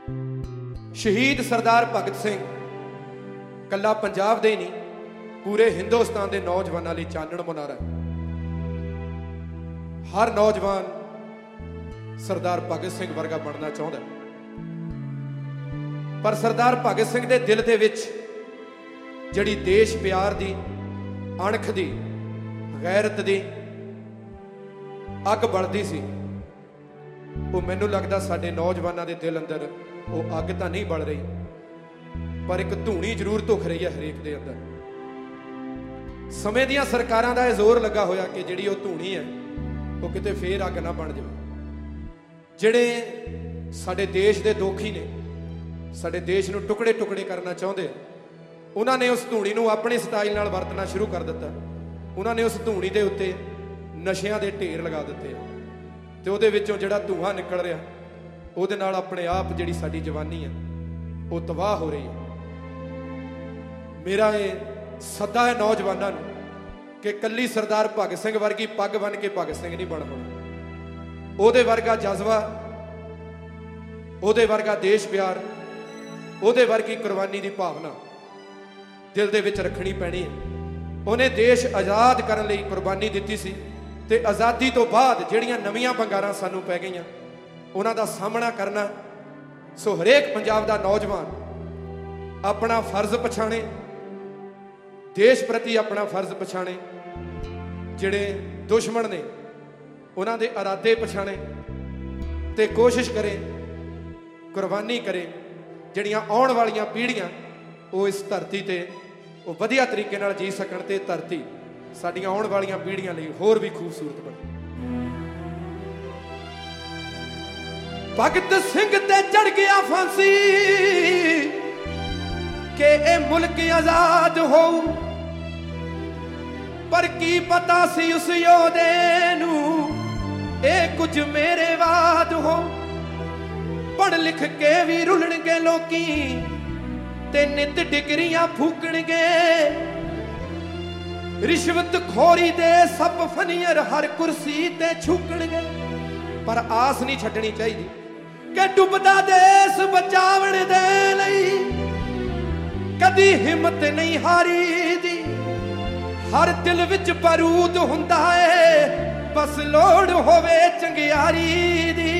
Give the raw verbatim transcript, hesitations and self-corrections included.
शहीद सरदार भगत सिंह कला पंजाब दे नहीं पूरे हिंदुस्तान के नौजवानों लिए चानण मुनारा। हर नौजवान सरदार भगत सिंह वर्गा बनना चाहता, पर सरदार भगत सिंह के दिल के विच जिहड़ी देश प्यार की अणख की गैरत की अग बलदी सी, वो मैनू लगता साडे नौजवानों के दिल अंदर वो अग तो नहीं बल रही, पर एक धूनी जरूर धुख रही है हरेक दे अंदर। समय दियां सरकारां दा जोर लगा होया कि जिहड़ी वो धूनी है वो किते फेर अग ना बन जाए। जिहड़े साडे देश दे दोखी ने, साडे देश नूं टुकड़े टुकड़े करना चाहुंदे, उन्हां ने उस धूनी नूं अपने स्टाइल नाल वरतना शुरू कर दिता। उन्हां ने उस धूनी दे उत्ते नशियां दे ढेर लगा दिते ते उहदे विचों जिहड़ा धुआं निकल रहा उहदे नाल अपने आप जिहड़ी साडी जवानी है वो तबाह हो रही है। मेरा ये सदा है नौजवानों नूं कि कल्ली सरदार भगत सिंह वर्गी पग बन के भगत सिंह नहीं बन होना। उहदे वर्गा जज्बा, उहदे वर्गा देश प्यार, उहदे वर्गी कुर्बानी की भावना दिल दे विच रखनी पैनी है। उन्हें देश आज़ाद करने लई कुर्बानी दिती सी ते आज़ादी तो बाद जिहड़ियां नवीआं बंगारां सानूं पै गईआं उन्हां दा सामना करना। सो हरेक पंजाब दा नौजवान अपना फर्ज पछाणे, देश प्रति अपना फर्ज पछाणे, जिहड़े दुश्मन ने उन्हां दे इरादे पछाणे ते कोशिश करे, कुर्बानी करे, जिहड़ियां आउण वालियां पीढ़ियां वो इस धरती ते वो वधिया तरीके नाल जी सकण ते धरती साडियां आउण वालियां पीढ़ियां लई होर भी खूबसूरत बने। भगत सिंह ते चढ़ गया फांसी के ए मुल्क आजाद हो, पर की पता सी उस योधे नू ए कुछ मेरे वाद हो। पढ़ लिख के भी रुलणगे लोकी ते नित डिग्रियां फूकणगे, रिश्वत खोरी दे सब फनीयर हर कुर्सी ते छूकणगे। पर आस नहीं छड्डनी चाहिए कि डुबदा देश बचावण दे लई कदी हिम्मत नहीं हारी दी। हर दिल विच बारूद हुंदा है बस लोड़ होवे चंगियारी दी।